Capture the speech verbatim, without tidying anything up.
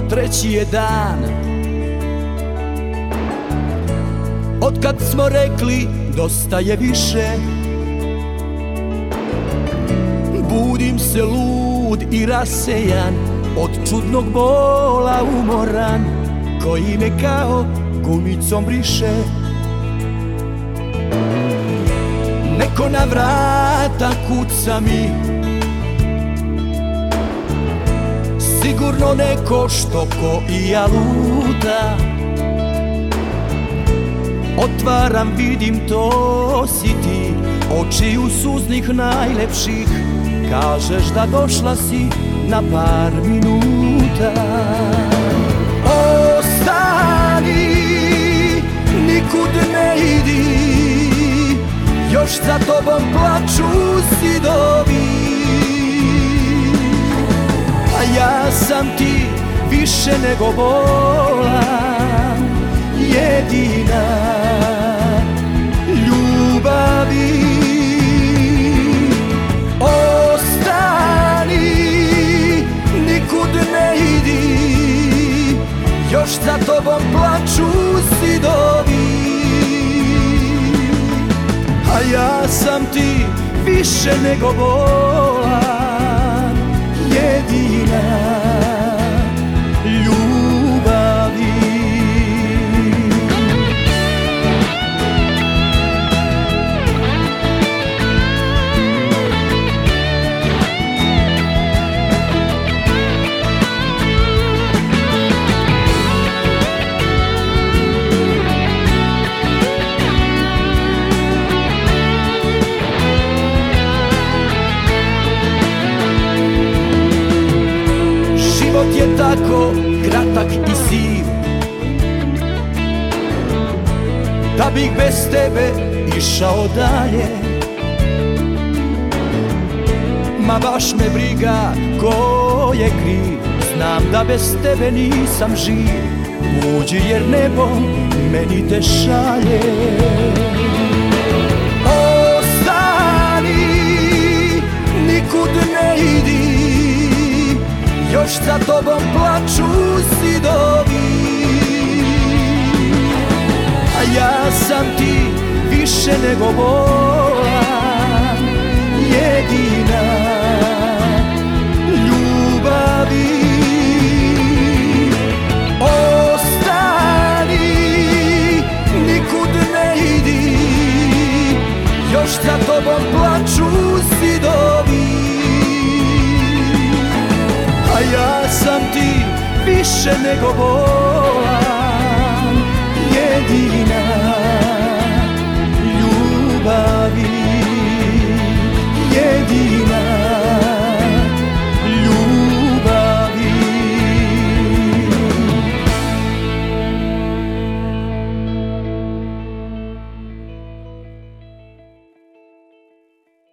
treći je dan otkad smo rekli dosta je više. Budim se lud i rasejan, od čudnog bola umoran, koji me kao gumicom briše. Neko na vrata kuca mi, sigurno neko što ko i ja luta. Otvaram, vidim, to si ti, očiju suznih najlepših. Kažeš da došla si na par minuta. Ostani, nikud ne idi, još za tobom plaču zidovi. A ja sam ti više nego volan, jedina ljubavi. Ostani, nikud ne idi, još za tobom plaču zidovi. A ja sam ti više nego volan, jedina ljubavi. Život je tako kratak i siv, da bih bez tebe išao dalje. Ma baš me briga ko je kriv, znam da bez tebe nisam živ. Uđi jer nebo meni te šalje. Ostani, nikud ne idi, još za tobom plaču zidovi. A ja sam ti više nego volan, jedina ljubavi. Ostani, nikud ne idi, još za tobom plaču zidovi. A ja sam ti više nego volan, jedina